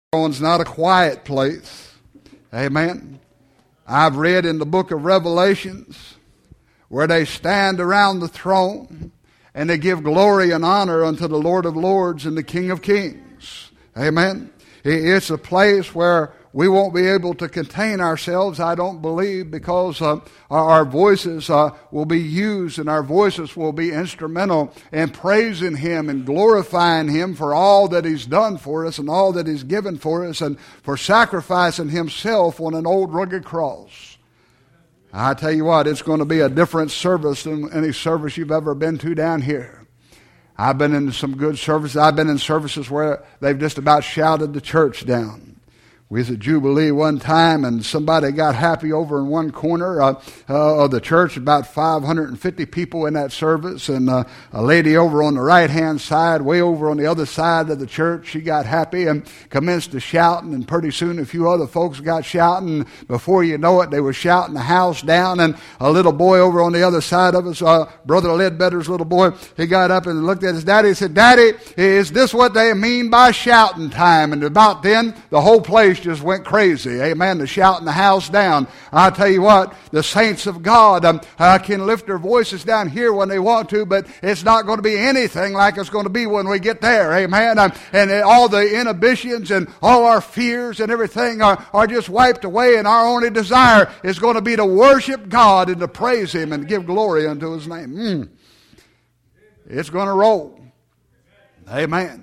Throne's not a quiet place. Amen. I've read in the book of Revelations where they stand around the throne and they give glory and honor unto the Lord of Lords and the King of Kings. Amen. It's a place where we won't be able to contain ourselves, I don't believe, because our voices will be used and our voices will be instrumental in praising Him and glorifying Him for all that He's done for us and all that He's given for us and for sacrificing Himself on an old rugged cross. I tell you what, it's going to be a different service than any service you've ever been to down here. I've been in some good services. I've been in services where they've just about shouted the church down. We was at Jubilee one time, and somebody got happy over in one corner of the church, about 550 people in that service, and a lady over on the right-hand side, way over on the other side of the church, she got happy and commenced to shouting, and pretty soon a few other folks got shouting. Before you know it, they were shouting the house down, and a little boy over on the other side of us, Brother Ledbetter's little boy, he got up and looked at his daddy and said, "Daddy, is this what they mean by shouting time?" And about then, the whole place just went crazy. Amen. The shouting the house down. I tell you what, the saints of God can lift their voices down here when they want to, but it's not going to be anything like it's going to be when we get there. Amen. And all the inhibitions and all our fears and everything are just wiped away, and our only desire is going to be to worship God and to praise Him and give glory unto His name. It's going to roll. Amen.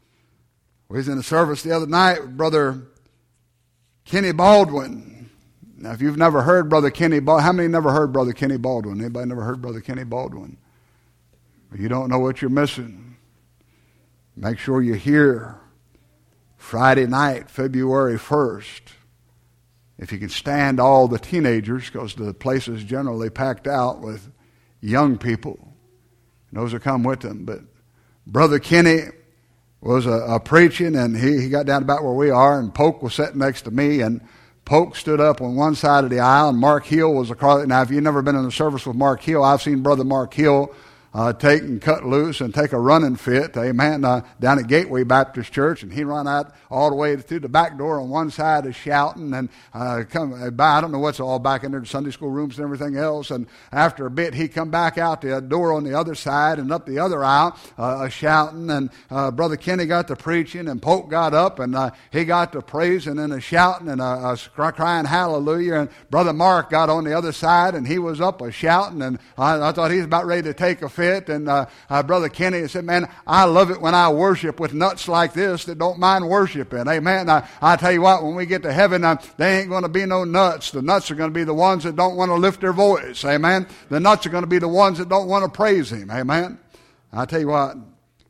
We was in a service the other night with Brother Kenny Baldwin. Now, if you've never heard Brother Kenny Baldwin, how many never heard Brother Kenny Baldwin? Anybody never heard Brother Kenny Baldwin? You don't know what you're missing. Make sure you hear Friday night, February 1st. If you can stand all the teenagers, because the place is generally packed out with young people. And those that come with them. But Brother Kenny was a preaching, and he got down about where we are, and Polk was sitting next to me, and Polk stood up on one side of the aisle, and Mark Hill was across. Now, if you've never been in a service with Mark Hill, I've seen Brother Mark Hill take and cut loose and take a running fit, amen, down at Gateway Baptist Church, and he run out all the way through the back door on one side, shouting, and I don't know what's all back in there, the Sunday school rooms and everything else, and after a bit, he come back out the door on the other side and up the other aisle, shouting, and Brother Kenny got to preaching, and Polk got up, and he got to praising and shouting and crying hallelujah, and Brother Mark got on the other side, and he was up shouting, and I thought he was about ready to take a fit. And Brother Kenny said, "Man, I love it when I worship with nuts like this that don't mind worshiping." Amen. I tell you what, when we get to heaven, there ain't going to be no nuts. The nuts are going to be the ones that don't want to lift their voice. Amen. The nuts are going to be the ones that don't want to praise Him. Amen. I tell you what,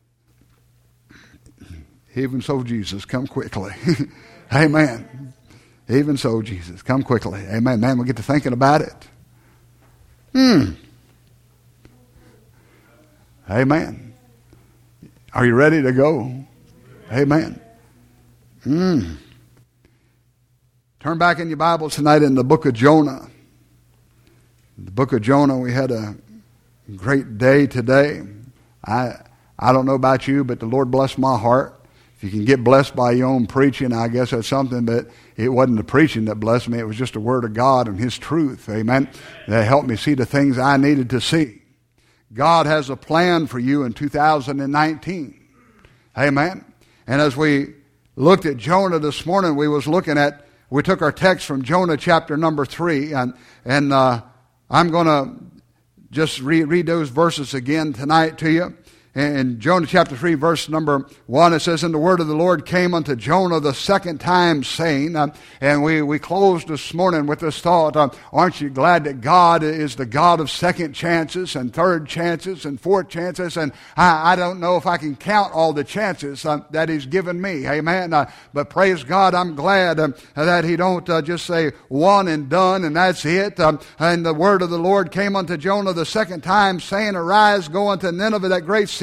even so, Jesus, come quickly. Amen. Even so, Jesus, come quickly. Amen. Man, we get to thinking about it. Amen. Are you ready to go? Amen. Turn back in your Bibles tonight in the book of Jonah. In the book of Jonah, we had a great day today. I don't know about you, but the Lord blessed my heart. If you can get blessed by your own preaching, I guess that's something, but it wasn't the preaching that blessed me. It was just the Word of God and His truth. Amen. That helped me see the things I needed to see. God has a plan for you in 2019. Amen. And as we looked at Jonah this morning, we took our text from Jonah chapter number 3, and I'm going to just read those verses again tonight to you. In Jonah chapter 3, verse number 1, it says, "And the word of the Lord came unto Jonah the second time, saying," and we closed this morning with this thought, aren't you glad that God is the God of second chances and third chances and fourth chances? And I don't know if I can count all the chances that He's given me. Amen. But praise God, I'm glad that He don't just say one and done and that's it. And the word of the Lord came unto Jonah the second time, saying, "Arise, go unto Nineveh, that great city,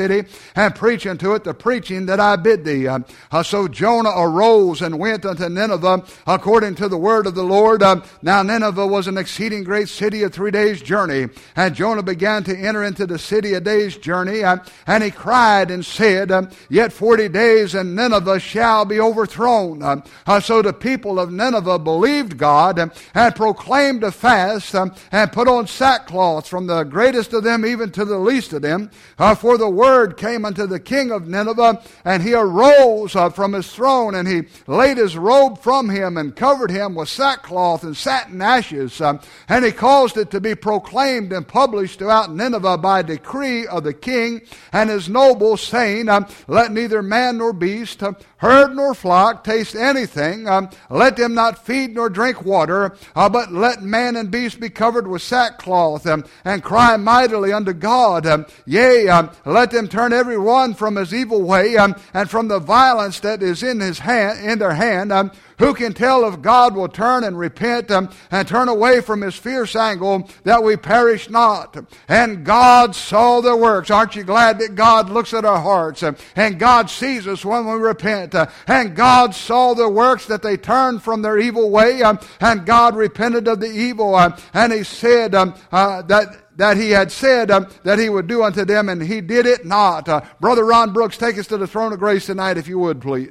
city, and preach unto it the preaching that I bid thee. So Jonah arose and went unto Nineveh according to the word of the Lord. Now Nineveh was an exceeding great city, a 3 days' journey. And Jonah began to enter into the city a day's journey, and he cried and said, Yet 40 days and Nineveh shall be overthrown. So the people of Nineveh believed God and proclaimed a fast and put on sackcloth, from the greatest of them even to the least of them. For the word came unto the king of Nineveh, and he arose from his throne, and he laid his robe from him and covered him with sackcloth and sat in ashes. And he caused it to be proclaimed and published throughout Nineveh by decree of the king and his nobles, saying, Let neither man nor beast, herd nor flock taste anything. Let them not feed nor drink water, but let man and beast be covered with sackcloth, and cry mightily unto God. Yea, let them turn every one from his evil way, and from the violence that is in their hand. Who can tell if God will turn and repent and turn away from his fierce anger, that we perish not? And God saw their works. Aren't you glad that God looks at our hearts? And God sees us when we repent. And God saw their works, that they turned from their evil way. And God repented of the evil. And he said that he had said that he would do unto them, and he did it not. Brother Ron Brooks, take us to the throne of grace tonight, if you would, please.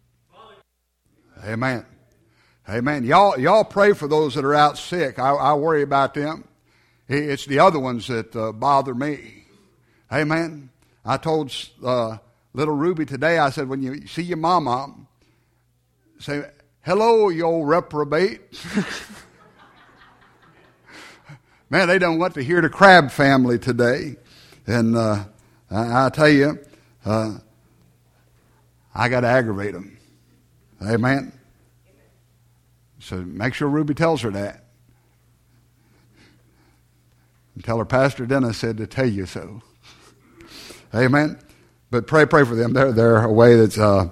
Amen. Amen. Y'all pray for those that are out sick. I worry about them. It's the other ones that bother me. Amen. I told little Ruby today, I said, when you see your mama, say, hello, you old reprobate. Man, they don't want to hear the Crab family today. And I tell you, I got to aggravate them. Amen. So make sure Ruby tells her that. And tell her Pastor Dennis said to tell you so. Amen. But pray for them. They're away. That's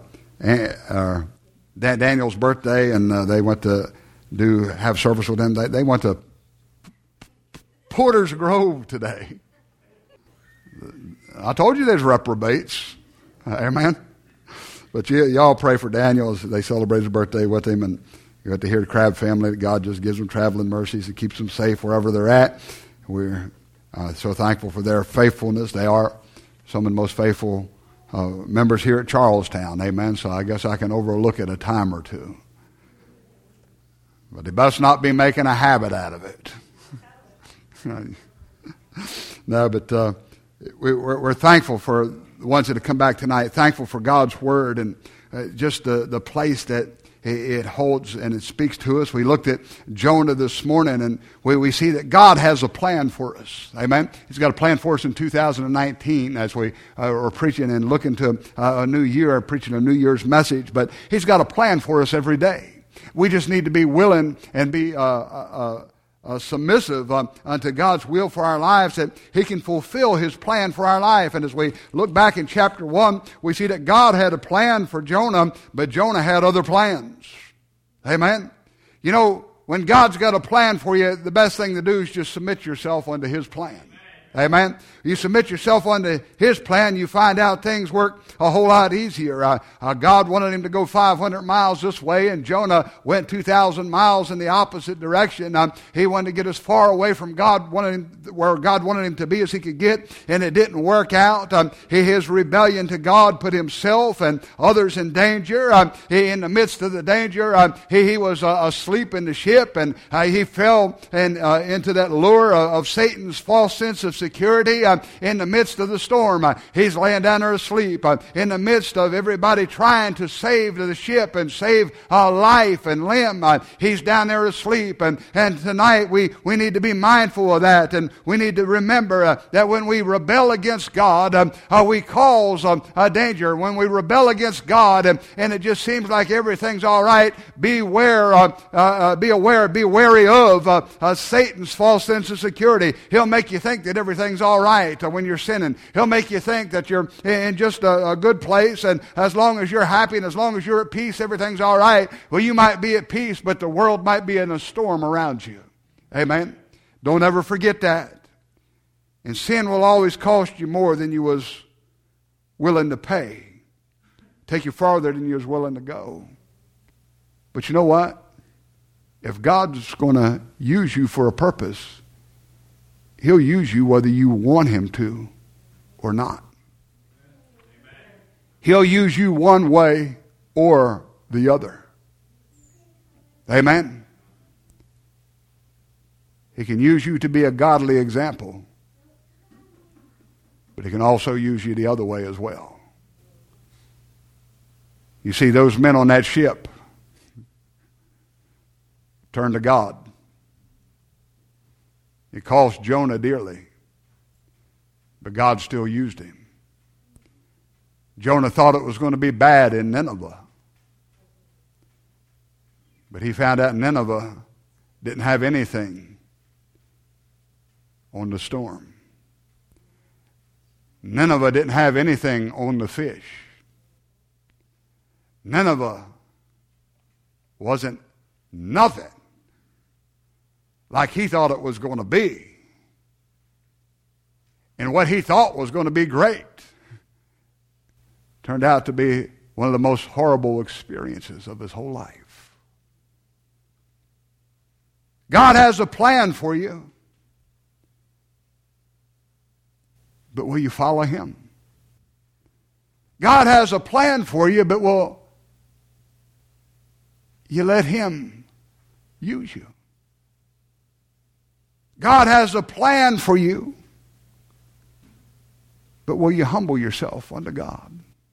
Daniel's birthday, and they went to have service with them. They went to Porter's Grove today. I told you there's reprobates. Amen. But y'all pray for Daniel as they celebrate his birthday with him, and you got to hear the Crab family that God just gives them traveling mercies and keeps them safe wherever they're at. We're so thankful for their faithfulness. They are some of the most faithful members here at Charlestown. Amen. So I guess I can overlook it a time or two. But they must not be making a habit out of it. No, but we're thankful for the ones that have come back tonight, thankful for God's Word and just the place that it holds and it speaks to us. We looked at Jonah this morning, and we see that God has a plan for us. Amen? He's got a plan for us in 2019 as we are preaching and looking to a new year, preaching a New Year's message. But He's got a plan for us every day. We just need to be willing and be submissive unto God's will for our lives, that He can fulfill His plan for our life. And as we look back in chapter 1, we see that God had a plan for Jonah, but Jonah had other plans. Amen? You know, when God's got a plan for you, the best thing to do is just submit yourself unto His plan. Amen. You submit yourself unto His plan, you find out things work a whole lot easier. God wanted him to go 500 miles this way, and Jonah went 2,000 miles in the opposite direction. He wanted to get as far away from God, where God wanted him to be as he could get, and it didn't work out. His rebellion to God put himself and others in danger. In the midst of the danger, he was asleep in the ship, and he fell into that lure of Satan's false sense of security. In the midst of the storm, he's laying down there asleep. In the midst of everybody trying to save the ship and save life and limb, he's down there asleep. And tonight we need to be mindful of that, and we need to remember that when we rebel against God, we cause a danger. When we rebel against God and it just seems like everything's all right, be wary of Satan's false sense of security. He'll make you think that everything's all right when you're sinning. He'll make you think that you're in just a good place, and as long as you're happy and as long as you're at peace, everything's all right. Well, you might be at peace, but the world might be in a storm around you. Amen? Don't ever forget that. And sin will always cost you more than you was willing to pay, take you farther than you was willing to go. But you know what? If God's going to use you for a purpose, He'll use you whether you want Him to or not. He'll use you one way or the other. Amen? He can use you to be a godly example, but He can also use you the other way as well. You see, those men on that ship turned to God. It cost Jonah dearly, but God still used him. Jonah thought it was going to be bad in Nineveh, but he found out Nineveh didn't have anything on the storm. Nineveh didn't have anything on the fish. Nineveh wasn't nothing like he thought it was going to be. And what he thought was going to be great turned out to be one of the most horrible experiences of his whole life. God has a plan for you, but will you follow Him? God has a plan for you, but will you let Him use you? God has a plan for you, but will you humble yourself unto God?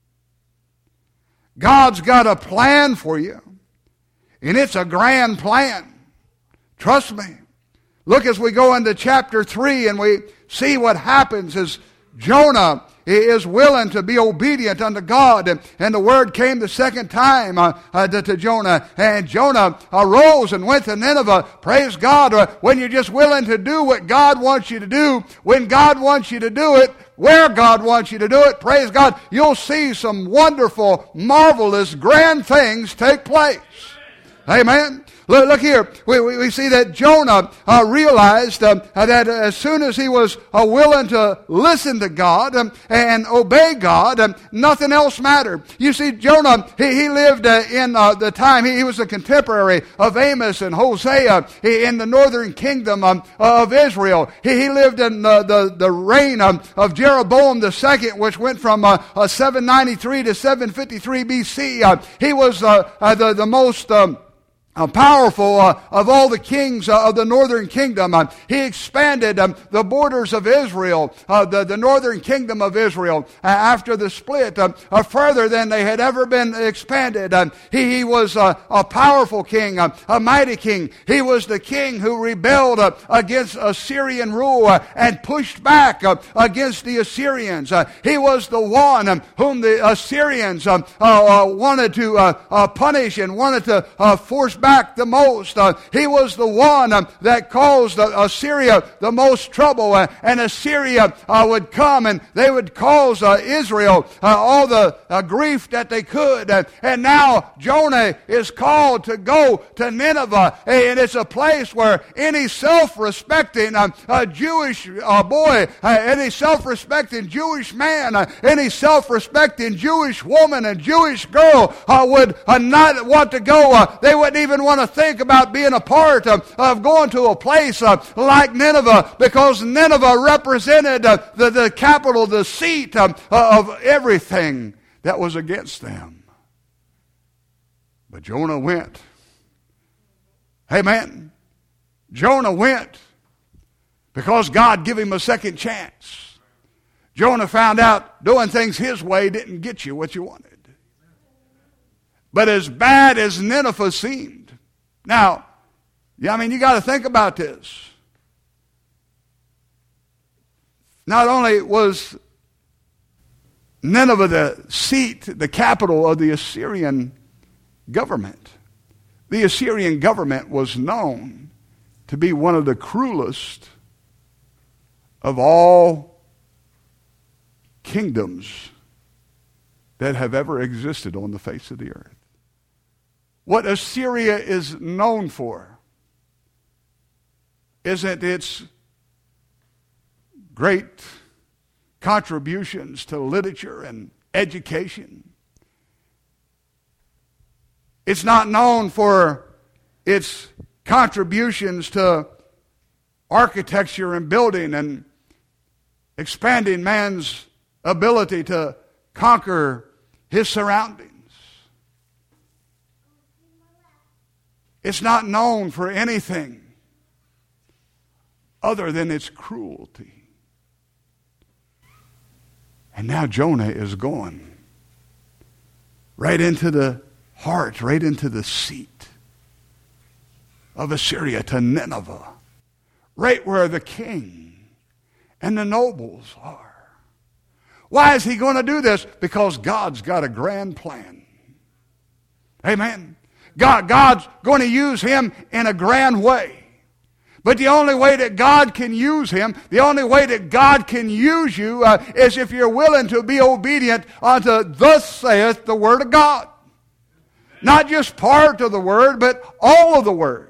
God's got a plan for you, and it's a grand plan. Trust me. Look as we go into chapter 3 and we see what happens as Jonah is willing to be obedient unto God. And the word came the second time to Jonah. And Jonah arose and went to Nineveh. Praise God. When you're just willing to do what God wants you to do, when God wants you to do it, where God wants you to do it, praise God, you'll see some wonderful, marvelous, grand things take place. Amen. Look here. We see that Jonah realized that as soon as he was willing to listen to God and obey God, nothing else mattered. You see, Jonah, he lived in the time, he was a contemporary of Amos and Hosea in the northern kingdom of Israel. He lived in the reign of Jeroboam II, which went from 793 to 753 BC. He was the most powerful of all the kings of the northern kingdom. He expanded the borders of Israel, the northern kingdom of Israel, after the split, further than they had ever been expanded. He was a powerful king, a mighty king. He was the king who rebelled against Assyrian rule and pushed back against the Assyrians. He was the one whom the Assyrians wanted to punish and wanted to force back the most. He was the one that caused Assyria the most trouble, and Assyria would come and they would cause Israel all the grief that they could. And now Jonah is called to go to Nineveh, and it's a place where any self-respecting Jewish boy, any self-respecting Jewish man, any self-respecting Jewish woman and Jewish girl would not want to go. They wouldn't even want to think about being a part of going to a place like Nineveh, because Nineveh represented the capital, the seat of everything that was against them. But Jonah went. Amen. Jonah went because God gave him a second chance. Jonah found out doing things his way didn't get you what you wanted. But as bad as Nineveh seemed, now, you got to think about this. Not only was Nineveh the seat, the capital of the Assyrian government, the Assyrian government was known to be one of the cruelest of all kingdoms that have ever existed on the face of the earth. What Assyria is known for isn't its great contributions to literature and education. It's not known for its contributions to architecture and building and expanding man's ability to conquer his surroundings. It's not known for anything other than its cruelty. And now Jonah is going right into the heart, right into the seat of Assyria, to Nineveh, right where the king and the nobles are. Why is he going to do this? Because God's got a grand plan. Amen. God's going to use him in a grand way. But the only way that God can use him, the only way that God can use you is if you're willing to be obedient unto thus saith the Word of God. Not just part of the Word, but all of the Word.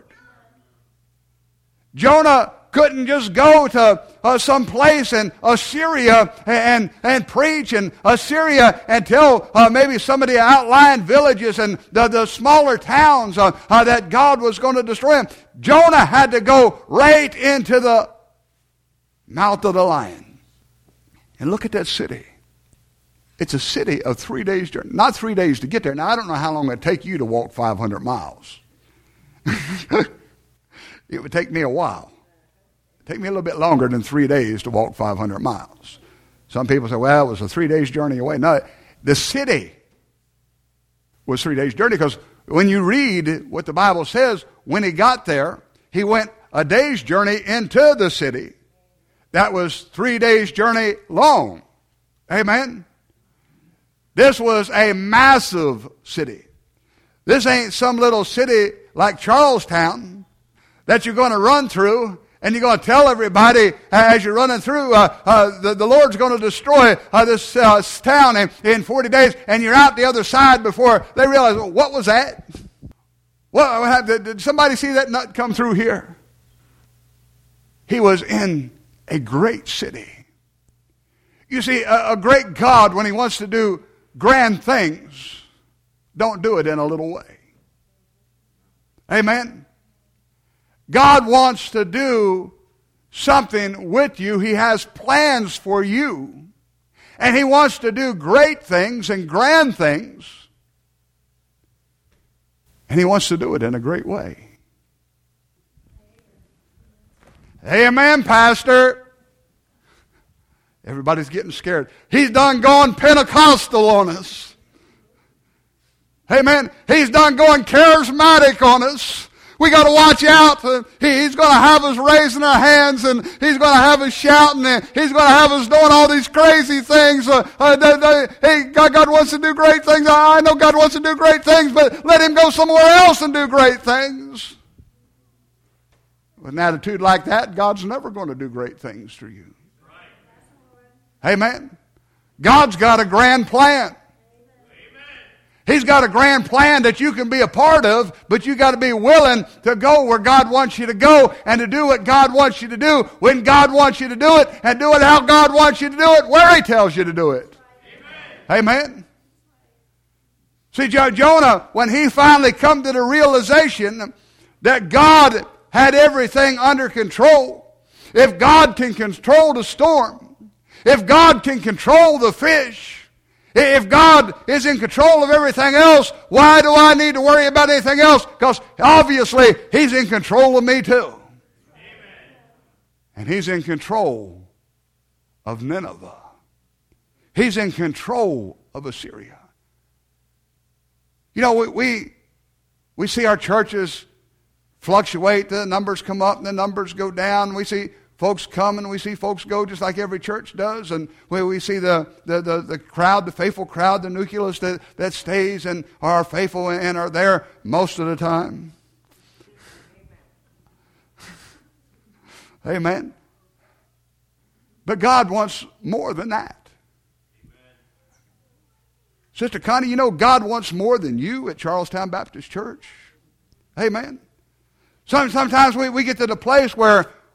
Jonah couldn't just go to some place in Assyria and preach in Assyria and tell maybe some of the outlying villages and the smaller towns that God was going to destroy them. Jonah had to go right into the mouth of the lion. And look at that city. It's a city of 3 days' journey. Not 3 days to get there. Now, I don't know how long it would take you to walk 500 miles. It would take me a while. It would take me a little bit longer than 3 days to walk 500 miles. Some people say, well, it was a 3 days' journey away. No, the city was 3 days' journey, because when you read what the Bible says, when he got there, he went a day's journey into the city. That was 3 days' journey long. Amen? This was a massive city. This ain't some little city like Charlestown that you're going to run through and you're going to tell everybody as you're running through, the Lord's going to destroy this town in 40 days, and you're out the other side before they realize, well, what was that? Did somebody see that nut come through here? He was in a great city. You see, a great God, when he wants to do grand things, don't do it in a little way. Amen? God wants to do something with you. He has plans for you. And he wants to do great things and grand things. And he wants to do it in a great way. Amen, Pastor. Everybody's getting scared. He's done gone Pentecostal on us. Amen. He's done going charismatic on us. We got to watch out. He's going to have us raising our hands, and he's going to have us shouting, and he's going to have us doing all these crazy things. Hey, God wants to do great things. I know God wants to do great things, but let him go somewhere else and do great things. With an attitude like that, God's never going to do great things through you. Amen. God's got a grand plan. He's got a grand plan that you can be a part of, but you got to be willing to go where God wants you to go and to do what God wants you to do when God wants you to do it, and do it how God wants you to do it where he tells you to do it. Amen. Amen. See, Jonah, when he finally come to the realization that God had everything under control, if God can control the storm, if God can control the fish, if God is in control of everything else, why do I need to worry about anything else? Because obviously he's in control of me too. Amen. And he's in control of Nineveh. He's in control of Assyria. You know, we see our churches fluctuate. The numbers come up and the numbers go down. We see folks come and we see folks go, just like every church does. And we see the crowd, the faithful crowd, the nucleus that stays and are faithful and are there most of the time. Amen. But God wants more than that. Amen. Sister Connie, you know God wants more than you at Charlestown Baptist Church. Amen. Sometimes we get to the place where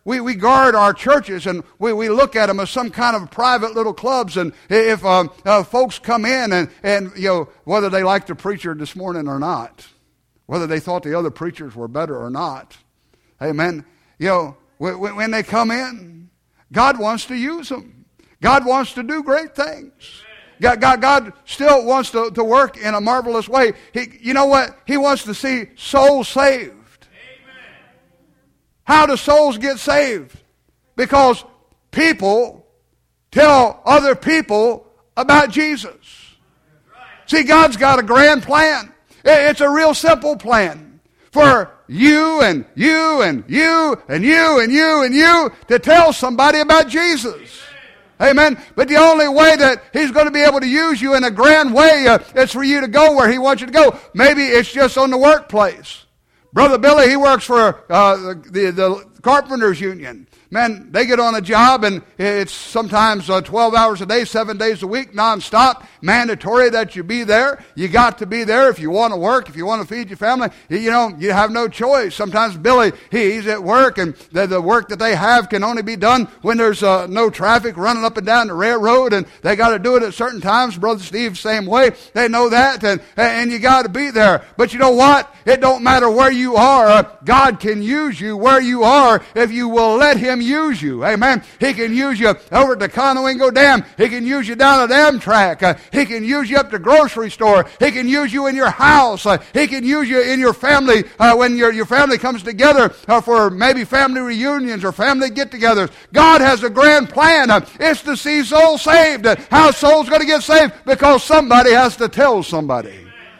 we guard our churches, and we look at them as some kind of private little clubs. And if folks come in and whether they like the preacher this morning or not, whether they thought the other preachers were better or not, amen. When they come in, God wants to use them. God wants to do great things. God still wants to work in a marvelous way. You know what? He wants to see souls saved. Amen. How do souls get saved? Because people tell other people about Jesus. See, God's got a grand plan. It's a real simple plan for you and you and you and you and you and you to tell somebody about Jesus. Amen. But the only way that He's going to be able to use you in a grand way is for you to go where He wants you to go. Maybe it's just on the workplace. Brother Billy, he works for the Carpenters Union. Man, they get on a job and it's sometimes 12 hours a day, 7 days a week, nonstop, mandatory that you be there. You got to be there if you want to work, if you want to feed your family. You have no choice. Sometimes Billy, he's at work, and the work that they have can only be done when there's no traffic running up and down the railroad, and they got to do it at certain times. Brother Steve, same way. They know that, and you got to be there. But you know what? It don't matter where you are. God can use you where you are if you will let Him use you. Amen. He can use you over at the Conowingo Dam. He can use you down at Amtrak. He can use you up the grocery store. He can use you in your house. He can use you in your family when your family comes together for maybe family reunions or family get-togethers. God has a grand plan. It's to see souls saved. How souls going to get saved? Because somebody has to tell somebody.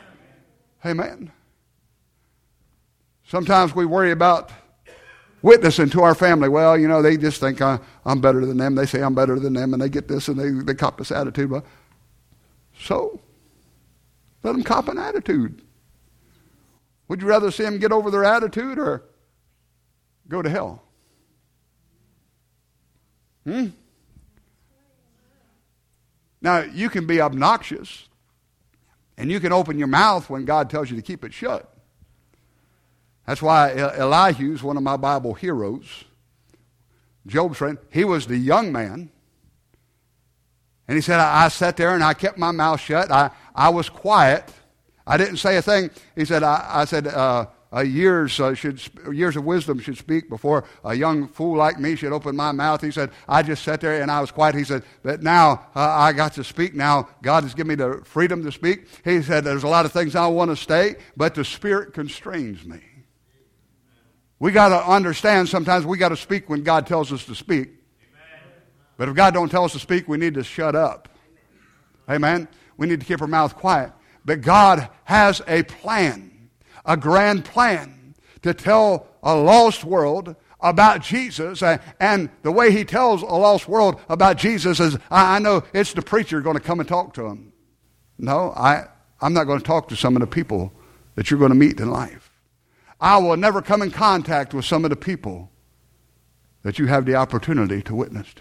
Amen. Sometimes we worry about witnessing to our family. Well, they just think I'm better than them. They say I'm better than them, and they get this, and they cop this attitude. Well, so, let them cop an attitude. Would you rather see them get over their attitude or go to hell? Now, you can be obnoxious, and you can open your mouth when God tells you to keep it shut. That's why Elihu's one of my Bible heroes. Job's friend. He was the young man. And he said, I sat there and I kept my mouth shut. I was quiet. I didn't say a thing. He said, I said, years of wisdom should speak before a young fool like me should open my mouth. He said, I just sat there and I was quiet. He said, but now I got to speak. Now God has given me the freedom to speak. He said, there's a lot of things I want to say, but the Spirit constrains me. We got to understand sometimes we got to speak when God tells us to speak. Amen. But if God don't tell us to speak, we need to shut up. Amen. We need to keep our mouth quiet. But God has a plan, a grand plan to tell a lost world about Jesus. And the way He tells a lost world about Jesus is, I know it's the preacher going to come and talk to them. No, I'm not going to talk to some of the people that you're going to meet in life. I will never come in contact with some of the people that you have the opportunity to witness to.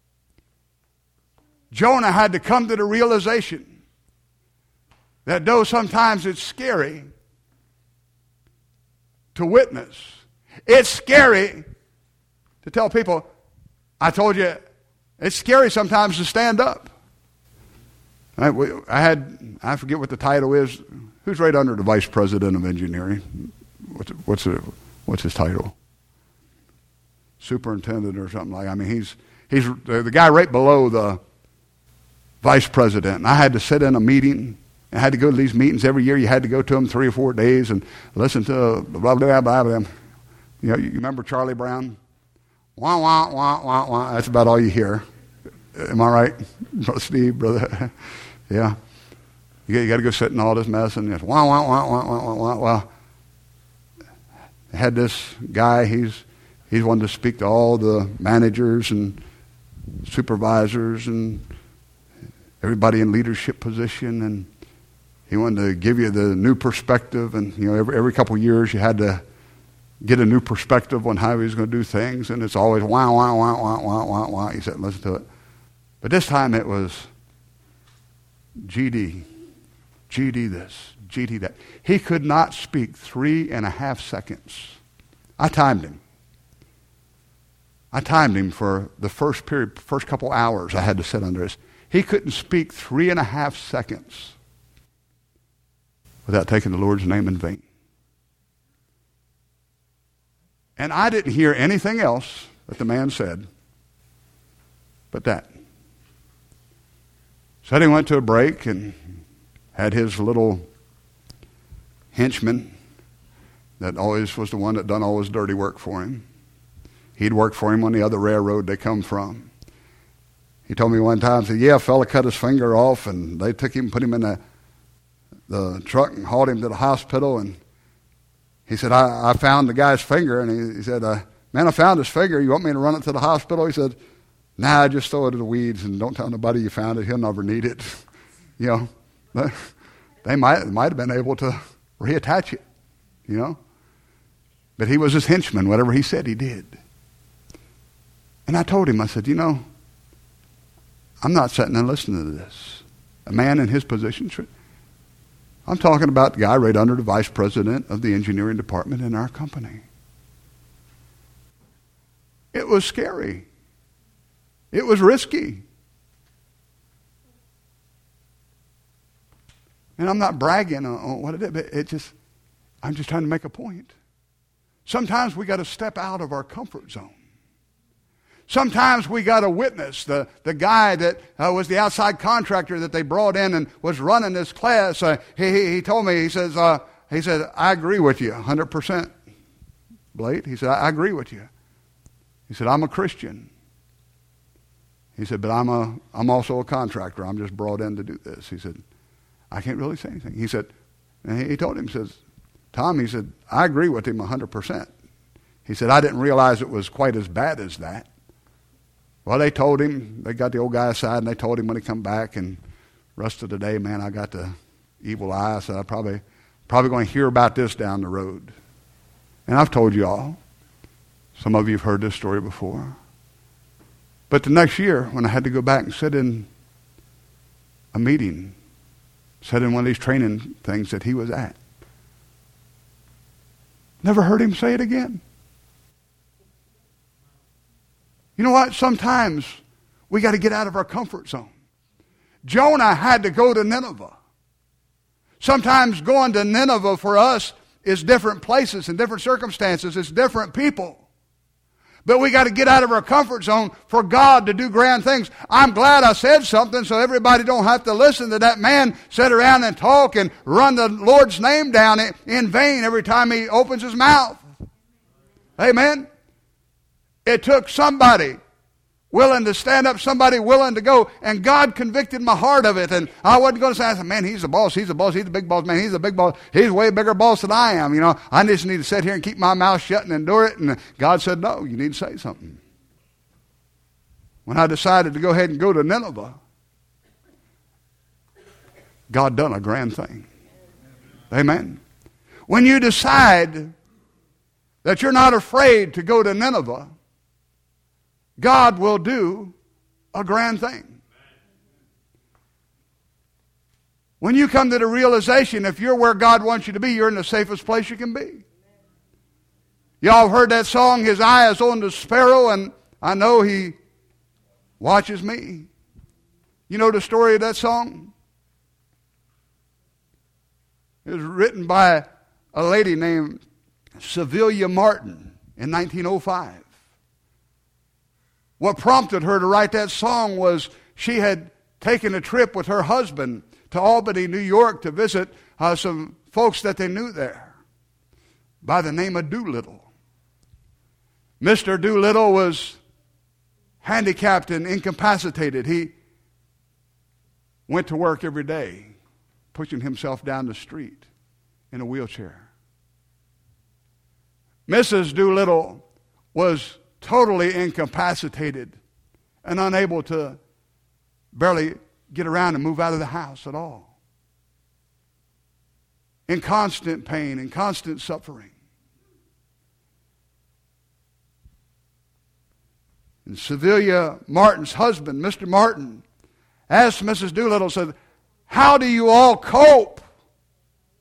Jonah had to come to the realization that though sometimes it's scary to witness, it's scary to tell people, I told you, it's scary sometimes to stand up. I forget what the title is. Who's right under the Vice President of Engineering? What's his title? Superintendent or something like that. I mean, he's the guy right below the vice president. And I had to sit in a meeting. I had to go to these meetings every year. You had to go to them 3 or 4 days and listen to blah, blah, blah, blah. You remember Charlie Brown? Wah, wah, wah, wah, wah. That's about all you hear. Am I right? Brother Steve, brother? Yeah. You got to go sit in all this mess and just wah, wah, wah, wah, wah, wah, wah. I had this guy, he's wanted to speak to all the managers and supervisors and everybody in leadership position, and he wanted to give you the new perspective. And every couple of years you had to get a new perspective on how he was going to do things, and it's always wah, wah, wah, wah, wah, wah, wah. He said, listen to it. But this time it was GD this, GD that. He could not speak 3.5 seconds. I timed him. I timed him for the first couple hours I had to sit under this. He couldn't speak 3.5 seconds without taking the Lord's name in vain. And I didn't hear anything else that the man said but that. So he went to a break and had his little henchman that always was the one that done all his dirty work for him. He'd work for him on the other railroad they come from. He told me one time, said, yeah, a fella cut his finger off, and they took him, put him in the truck and hauled him to the hospital. And he said, I found the guy's finger. And he said, man, I found his finger. You want me to run it to the hospital? He said, nah, just throw it to the weeds and don't tell nobody you found it. He'll never need it. You know, they might have been able to reattach it, you know. But he was his henchman. Whatever he said, he did. And I told him, I said, you know, I'm not sitting and listening to this. A man in his position. I'm talking about the guy right under the vice president of the engineering department in our company. It was scary. It was risky. And I'm not bragging on what it is, but I'm just trying to make a point. Sometimes we got to step out of our comfort zone. Sometimes we got to witness. The guy that was the outside contractor that they brought in and was running this class, he told me, he said, I agree with you 100%, Blake. He said, I agree with you. He said, I'm a Christian. He said, but I'm also a contractor. I'm just brought in to do this. He said, I can't really say anything. He said, and he told him, he says, Tom, he said, I agree with him 100%. He said, I didn't realize it was quite as bad as that. Well, they told him, they got the old guy aside, and they told him when he come back, and the rest of the day, man, I got the evil eye, so I'm probably going to hear about this down the road. And I've told you all. Some of you have heard this story before. But the next year, when I had to go back and sit in a meeting, sit in one of these training things that he was at, never heard him say it again. You know what? Sometimes we got to get out of our comfort zone. Jonah had to go to Nineveh. Sometimes going to Nineveh for us is different places and different circumstances. It's different people. But we got to get out of our comfort zone for God to do grand things. I'm glad I said something so everybody don't have to listen to that man sit around and talk and run the Lord's name down in vain every time he opens his mouth. Amen. It took somebody willing to stand up, somebody willing to go, and God convicted my heart of it. And I wasn't going to say, I said, man, he's the boss, he's the big boss, man, he's the big boss, he's a way bigger boss than I am. You know, I just need to sit here and keep my mouth shut and endure it. And God said, no, you need to say something. When I decided to go ahead and go to Nineveh, God done a grand thing. Amen. When you decide that you're not afraid to go to Nineveh, God will do a grand thing. When you come to the realization, if you're where God wants you to be, you're in the safest place you can be. Y'all have heard that song, His eye is on the sparrow, and I know He watches me. You know the story of that song? It was written by a lady named Sevilla Martin in 1905. What prompted her to write that song was she had taken a trip with her husband to Albany, New York to visit some folks that they knew there by the name of Doolittle. Mr. Doolittle was handicapped and incapacitated. He went to work every day, pushing himself down the street in a wheelchair. Mrs. Doolittle was totally incapacitated and unable to barely get around and move out of the house at all. In constant pain and constant suffering. And Sevilla Martin's husband, Mr. Martin, asked Mrs. Doolittle, said, how do you all cope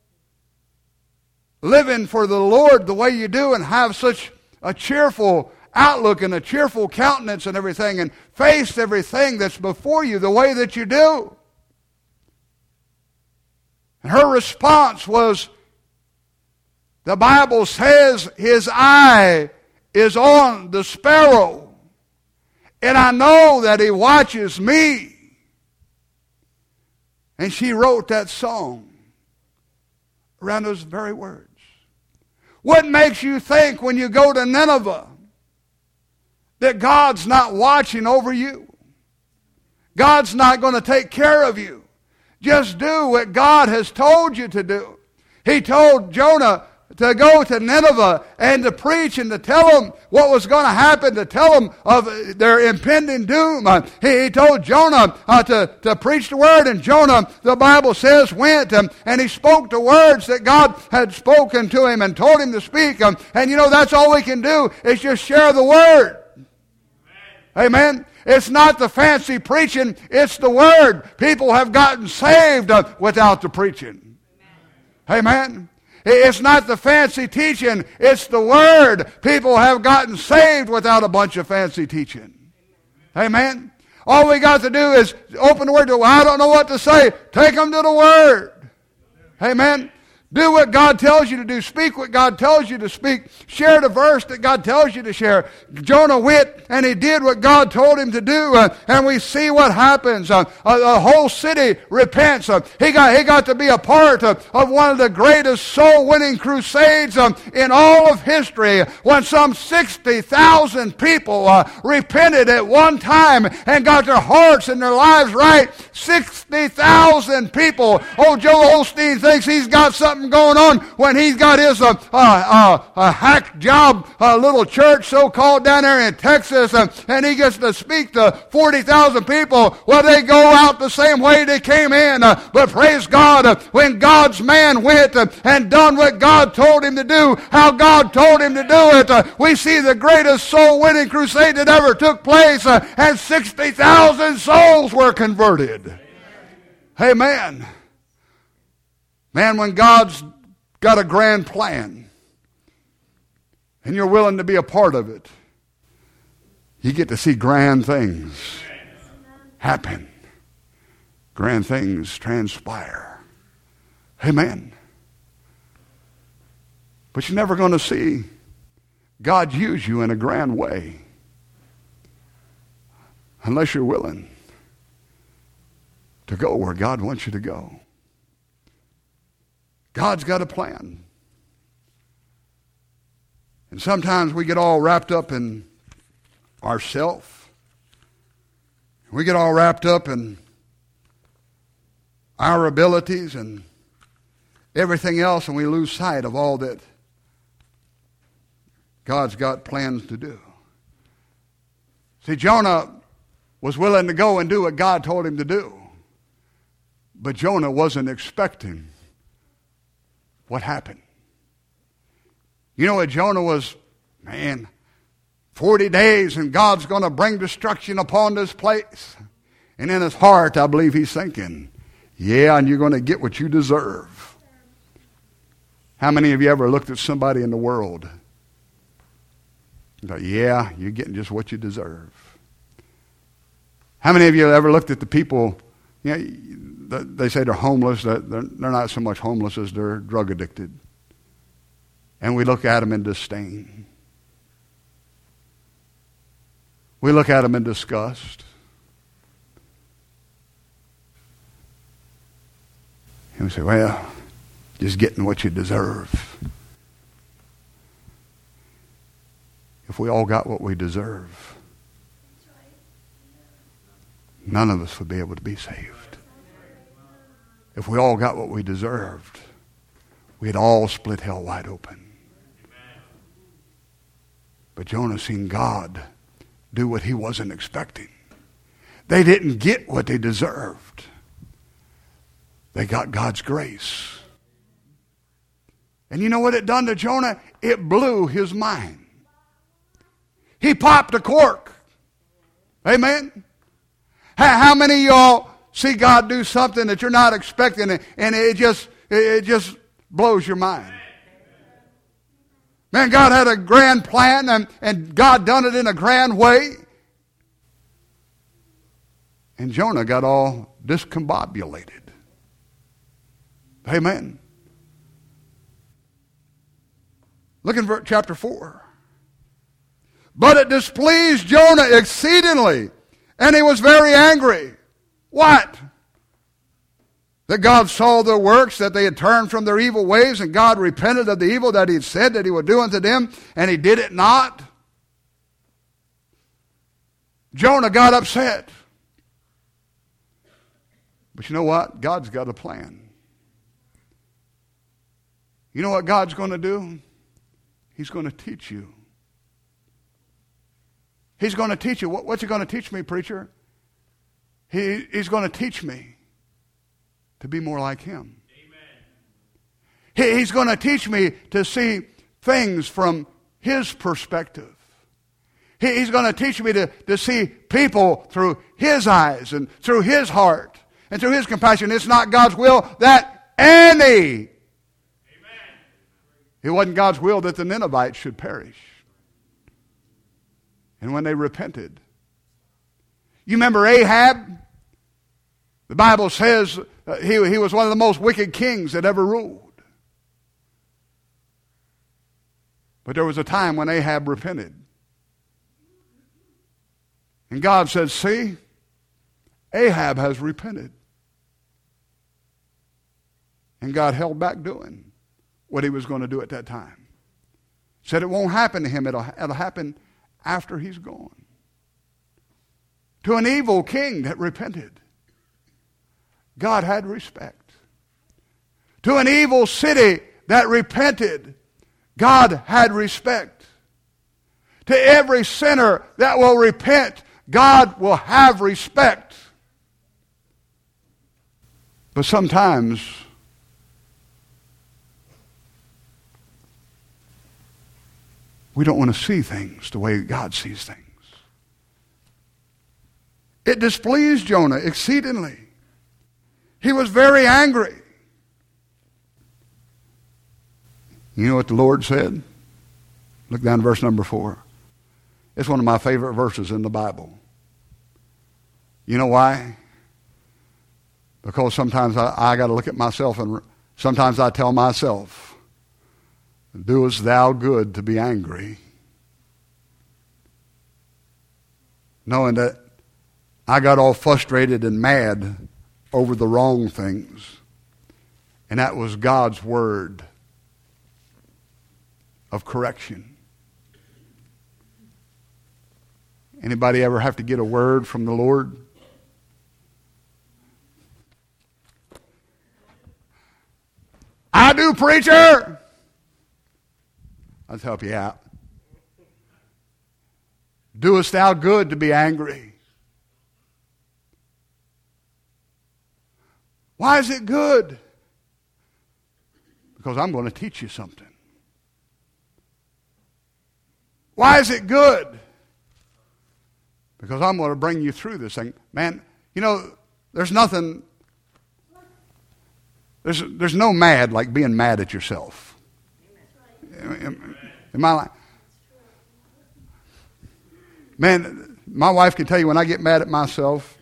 living for the Lord the way you do and have such a cheerful outlook and a cheerful countenance and everything, and face everything that's before you the way that you do. And her response was, the Bible says his eye is on the sparrow, and I know that he watches me. And she wrote that song around those very words. What makes you think when you go to Nineveh that God's not watching over you? God's not going to take care of you. Just do what God has told you to do. He told Jonah to go to Nineveh and to preach and to tell them what was going to happen, to tell them of their impending doom. He told Jonah to preach the word, and Jonah, the Bible says, went and he spoke the words that God had spoken to him and told him to speak. And you know, that's all we can do is just share the word. Amen. It's not the fancy preaching, it's the word. People have gotten saved without the preaching. Amen. It's not the fancy teaching, it's the word. People have gotten saved without a bunch of fancy teaching. Amen. All we got to do is open the word to, well, I don't know what to say. Take them to the word. Amen. Do what God tells you to do. Speak what God tells you to speak. Share the verse that God tells you to share. Jonah went and he did what God told him to do. And we see what happens. The whole city repents. He got to be a part of one of the greatest soul-winning crusades in all of history, when some 60,000 people repented at one time and got their hearts and their lives right. 60,000 people. Oh, Joel Osteen thinks he's got something going on when he's got his hack job little church so-called down there in Texas, and he gets to speak to 40,000 people. Well, they go out the same way they came in, but praise God, when God's man went and done what God told him to do, how God told him to do it, we see the greatest soul-winning crusade that ever took place, and 60,000 souls were converted. Amen. Man, when God's got a grand plan and you're willing to be a part of it, you get to see grand things happen. Grand things transpire. Amen. But you're never going to see God use you in a grand way unless you're willing to go where God wants you to go. God's got a plan. And sometimes we get all wrapped up in ourself. We get all wrapped up in our abilities and everything else, and we lose sight of all that God's got plans to do. See, Jonah was willing to go and do what God told him to do. But Jonah wasn't expecting what happened. You know what Jonah was? Man, 40 days and God's going to bring destruction upon this place. And in his heart, I believe he's thinking, yeah, and you're going to get what you deserve. How many of you ever looked at somebody in the world and thought, yeah, you're getting just what you deserve? How many of you ever looked at the people, you know, they say they're homeless, they're not so much homeless as they're drug addicted. And we look at them in disdain. We look at them in disgust. And we say, well, just getting what you deserve. If we all got what we deserve, none of us would be able to be saved. If we all got what we deserved, we'd all split hell wide open. But Jonah seen God do what he wasn't expecting. They didn't get what they deserved. They got God's grace. And you know what it done to Jonah? It blew his mind. He popped a cork. Amen? How many of y'all see God do something that you're not expecting and it just blows your mind? Man, God had a grand plan, and God done it in a grand way. And Jonah got all discombobulated. Amen. Look in chapter 4. But it displeased Jonah exceedingly, and he was very angry. What? That God saw their works, that they had turned from their evil ways, and God repented of the evil that he had said that he would do unto them, and he did it not. Jonah got upset. But you know what? God's got a plan. You know what God's going to do? He's going to teach you. He's going to teach you. What's he going to teach me, preacher? He's going to teach me to be more like him. Amen. He's going to teach me to see things from his perspective. He's going to teach me to see people through his eyes and through his heart and through his compassion. It's not God's will that any. Amen. It wasn't God's will that the Ninevites should perish. And when they repented. You remember Ahab? The Bible says he was one of the most wicked kings that ever ruled. But there was a time when Ahab repented. And God said, see, Ahab has repented. And God held back doing what he was going to do at that time. Said it won't happen to him. It'll happen after he's gone. To an evil king that repented, God had respect. To an evil city that repented, God had respect. To every sinner that will repent, God will have respect. But sometimes we don't want to see things the way God sees things. It displeased Jonah exceedingly. He was very angry. You know what the Lord said? Look down to verse number 4. It's one of my favorite verses in the Bible. You know why? Because sometimes I got to look at myself, and sometimes I tell myself, doest thou good to be angry, knowing that I got all frustrated and mad over the wrong things, and that was God's word of correction. Anybody ever have to get a word from the Lord? I do, preacher. Let's help you out. Doest thou good to be angry? Why is it good? Because I'm going to teach you something. Why is it good? Because I'm going to bring you through this thing. Man, you know, there's nothing, there's no mad like being mad at yourself. In my life. Man, my wife can tell you when I get mad at myself,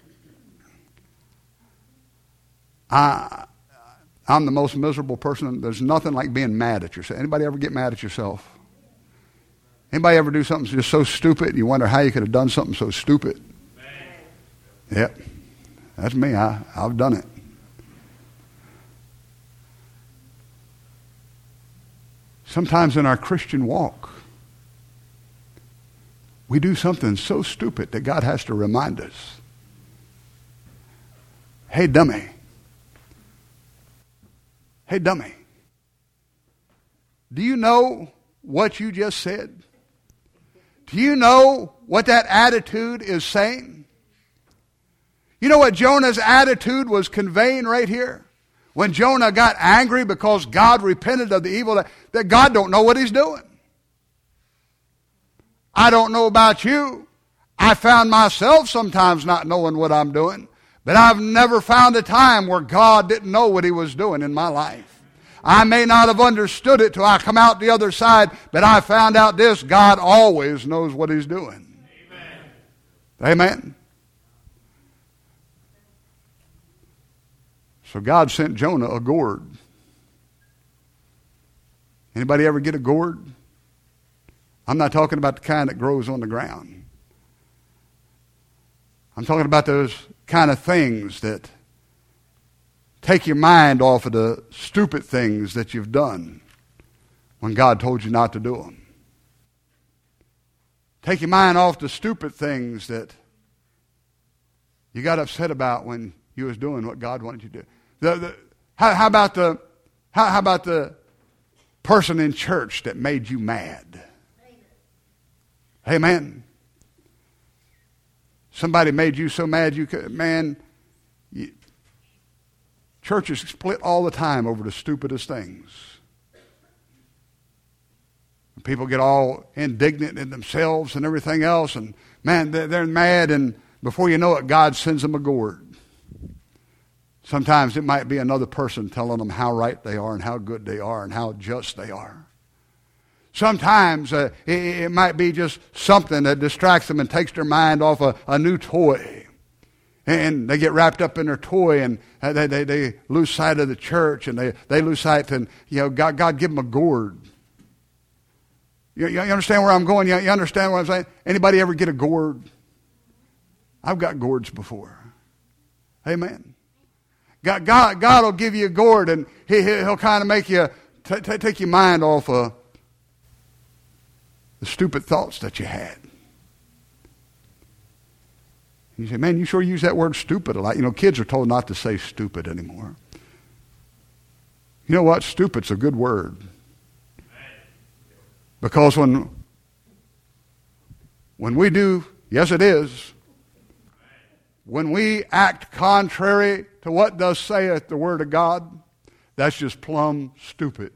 I'm the most miserable person. There's nothing like being mad at yourself. Anybody ever get mad at yourself? Anybody ever do something just so stupid and you wonder how you could have done something so stupid? Yep. That's me. I've done it. Sometimes in our Christian walk, we do something so stupid that God has to remind us. Hey, dummy. Hey, dummy. Do you know what you just said? Do you know what that attitude is saying? You know what Jonah's attitude was conveying right here? When Jonah got angry because God repented of the evil, that God don't know what he's doing. I don't know about you. I found myself sometimes not knowing what I'm doing. But I've never found a time where God didn't know what he was doing in my life. I may not have understood it till I come out the other side, but I found out this: God always knows what He's doing. Amen. Amen. So God sent Jonah a gourd. Anybody ever get a gourd? I'm not talking about the kind that grows on the ground. I'm talking about those kind of things that take your mind off of the stupid things that you've done when God told you not to do them. Take your mind off the stupid things that you got upset about when you was doing what God wanted you to do. How about the person in church that made you mad? Amen. Somebody made you so mad you could, churches split all the time over the stupidest things. People get all indignant in themselves and everything else, and man, they're mad, and before you know it, God sends them a gourd. Sometimes it might be another person telling them how right they are and how good they are and how just they are. Sometimes it might be just something that distracts them and takes their mind off a new toy. And they get wrapped up in their toy, and they lose sight of the church, and they lose sight, and God give them a gourd. You understand where I'm going? You understand what I'm saying? Anybody ever get a gourd? I've got gourds before. Amen. God will give you a gourd, and He'll kind of make you take your mind off of the stupid thoughts that you had. You say, man, you sure use that word stupid a lot. Kids are told not to say stupid anymore. You know what? Stupid's a good word. Because when we do, yes it is, when we act contrary to what thus saith the Word of God, that's just plumb stupid.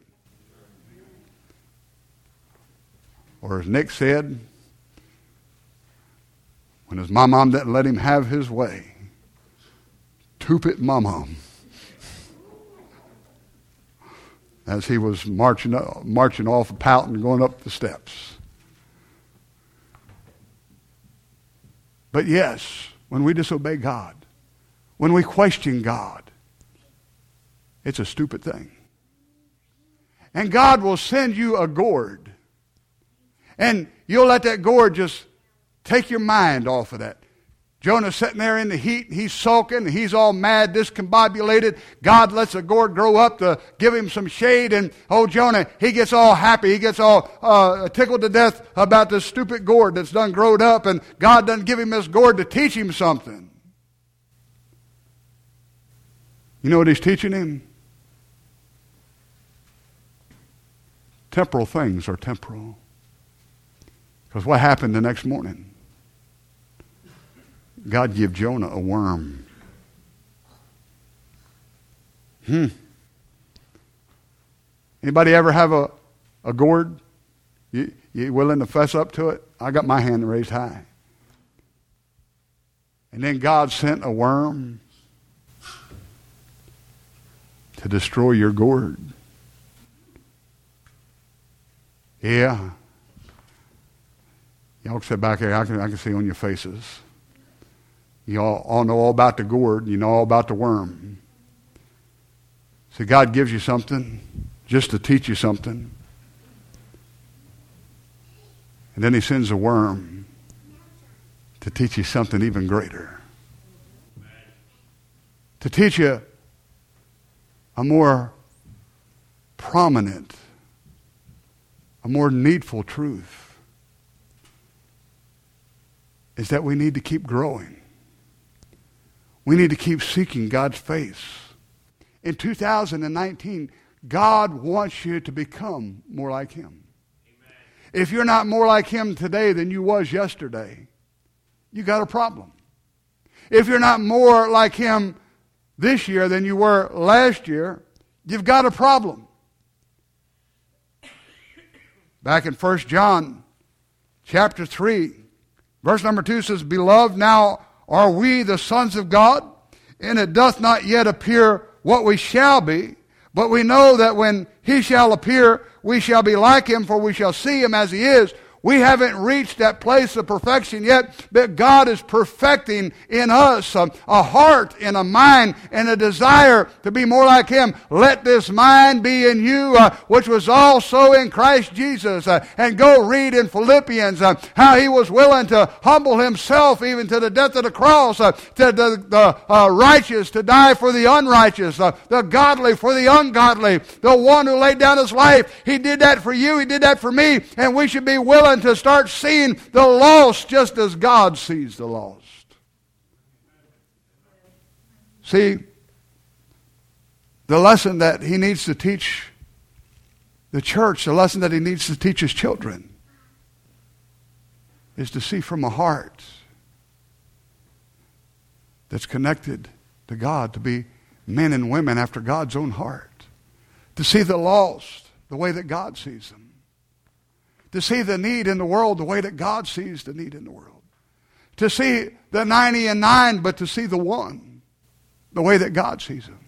Or as Nick said, when his mom didn't let him have his way, toopit mom. As he was marching off, pouting, going up the steps. But yes, when we disobey God, when we question God, it's a stupid thing. And God will send you a gourd. And you'll let that gourd just take your mind off of that. Jonah's sitting there in the heat, and he's sulking, and he's all mad, discombobulated. God lets a gourd grow up to give him some shade, and Jonah, he gets all happy. He gets all tickled to death about this stupid gourd that's done growed up, and God doesn't give him this gourd to teach him something. You know what He's teaching him? Temporal things are temporal. Because what happened the next morning? God gave Jonah a worm. Anybody ever have a gourd? You willing to fess up to it? I got my hand raised high. And then God sent a worm to destroy your gourd. Yeah. Y'all sit back here. I can see on your faces. You all know all about the gourd. You know all about the worm. So God gives you something just to teach you something. And then He sends a worm to teach you something even greater. To teach you a more prominent, a more needful truth. Is that we need to keep growing. We need to keep seeking God's face. In 2019, God wants you to become more like Him. Amen. If you're not more like Him today than you was yesterday, you got a problem. If you're not more like Him this year than you were last year, you've got a problem. Back in 1 John chapter 3, verse number 2 says, Beloved, now are we the sons of God, and it doth not yet appear what we shall be, But we know that when He shall appear, we shall be like Him, for we shall see Him as He is. We haven't reached that place of perfection yet, but God is perfecting in us a heart and a mind and a desire to be more like Him. Let this mind be in you, which was also in Christ Jesus. And go read in Philippians how He was willing to humble Himself even to the death of the cross, to the righteous to die for the unrighteous, the godly for the ungodly, the one who laid down His life. He did that for you. He did that for me. And we should be willing to start seeing the lost just as God sees the lost. See, the lesson that He needs to teach the church, the lesson that He needs to teach His children, is to see from a heart that's connected to God, to be men and women after God's own heart, to see the lost the way that God sees them, to see the need in the world the way that God sees the need in the world, to see the 90 and 9, but to see the one the way that God sees them.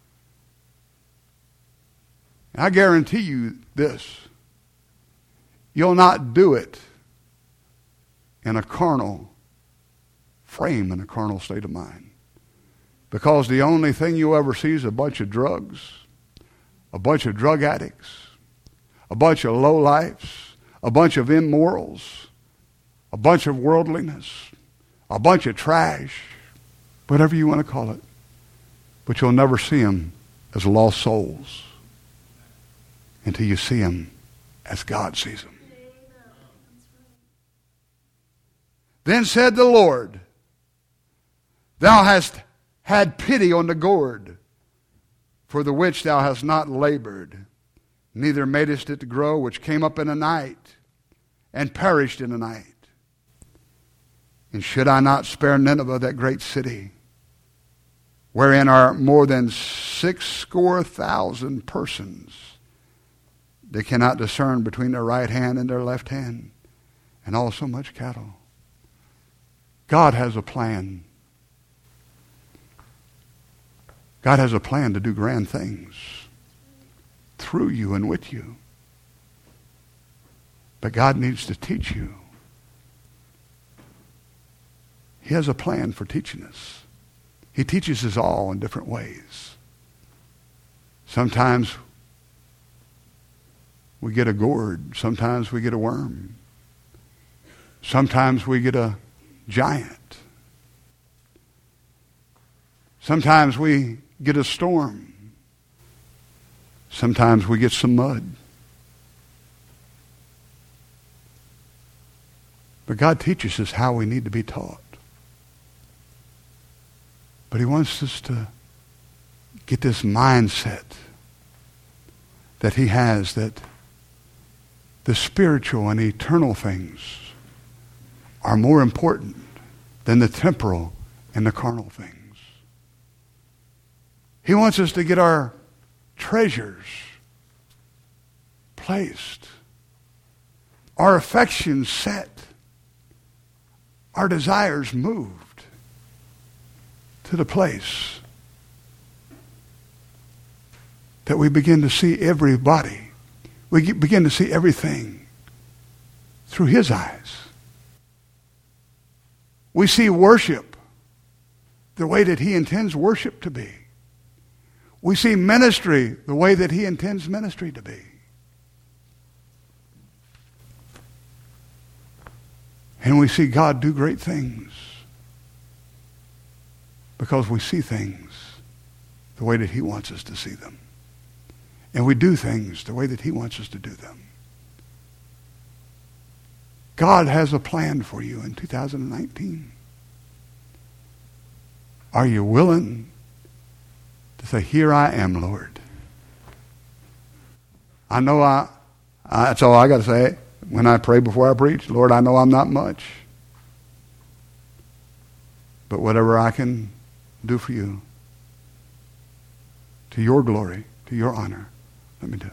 And I guarantee you this: you'll not do it in a carnal frame, in a carnal state of mind, because the only thing you'll ever see is a bunch of drugs, a bunch of drug addicts, a bunch of lowlifes, a bunch of immorals, a bunch of worldliness, a bunch of trash, whatever you want to call it. But you'll never see them as lost souls until you see them as God sees them. Then said the Lord, Thou hast had pity on the gourd, for the which thou hast not labored, neither madest it to grow, which came up in a night, and perished in a night. And should I not spare Nineveh, that great city, wherein are more than 60,000 persons that cannot discern between their right hand and their left hand, and also much cattle? God has a plan. God has a plan to do grand things through you and with you. But God needs to teach you. He has a plan for teaching us. He teaches us all in different ways. Sometimes we get a gourd. Sometimes we get a worm. Sometimes we get a giant. Sometimes we get a storm. Sometimes we get some mud. But God teaches us how we need to be taught. But He wants us to get this mindset that He has, that the spiritual and eternal things are more important than the temporal and the carnal things. He wants us to get our treasures placed, our affections set, our desires moved to the place that we begin to see everybody, we begin to see everything through His eyes. We see worship the way that He intends worship to be. We see ministry the way that He intends ministry to be. And we see God do great things because we see things the way that He wants us to see them. And we do things the way that He wants us to do them. God has a plan for you in 2019. Are you willing to say, "Here I am, Lord"? I know that's all I got to say when I pray before I preach. Lord, I know I'm not much, but whatever I can do for you, to your glory, to your honor, let me do.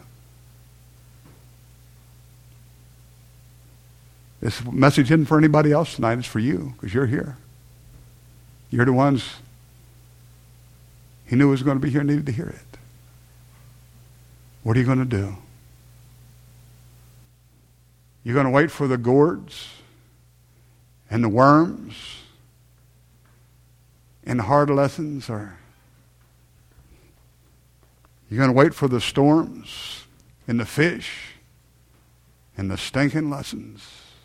This message isn't for anybody else tonight. It's for you, because you're here. You're the ones He knew was going to be here and needed to hear it. What are you going to do? You're going to wait for the gourds and the worms and the hard lessons, or you're going to wait for the storms and the fish and the stinking lessons?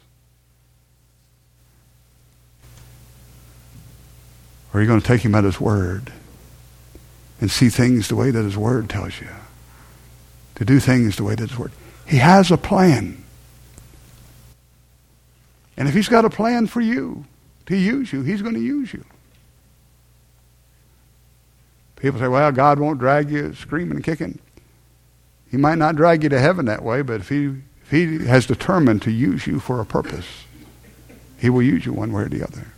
Or are you going to take him at his word and see things the way that his word tells you? To do things the way that his word. He has a plan. And if he's got a plan for you to use you, he's going to use you. People say, well, God won't drag you screaming and kicking. He might not drag you to heaven that way, but if he has determined to use you for a purpose, he will use you one way or the other.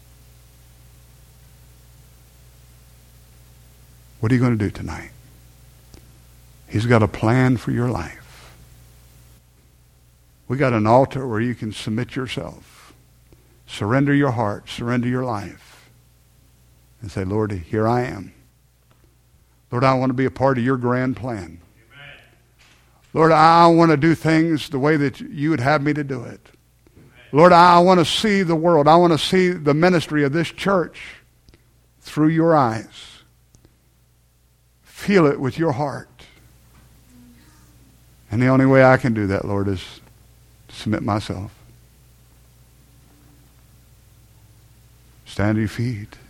What are you going to do tonight? He's got a plan for your life. We got an altar where you can submit yourself, surrender your heart, surrender your life, and say, Lord, here I am. Lord, I want to be a part of your grand plan. Amen. Lord, I want to do things the way that you would have me to do it. Amen. Lord, I want to see the world. I want to see the ministry of this church through your eyes. Feel it with your heart. And the only way I can do that, Lord, is to submit myself. Stand to your feet.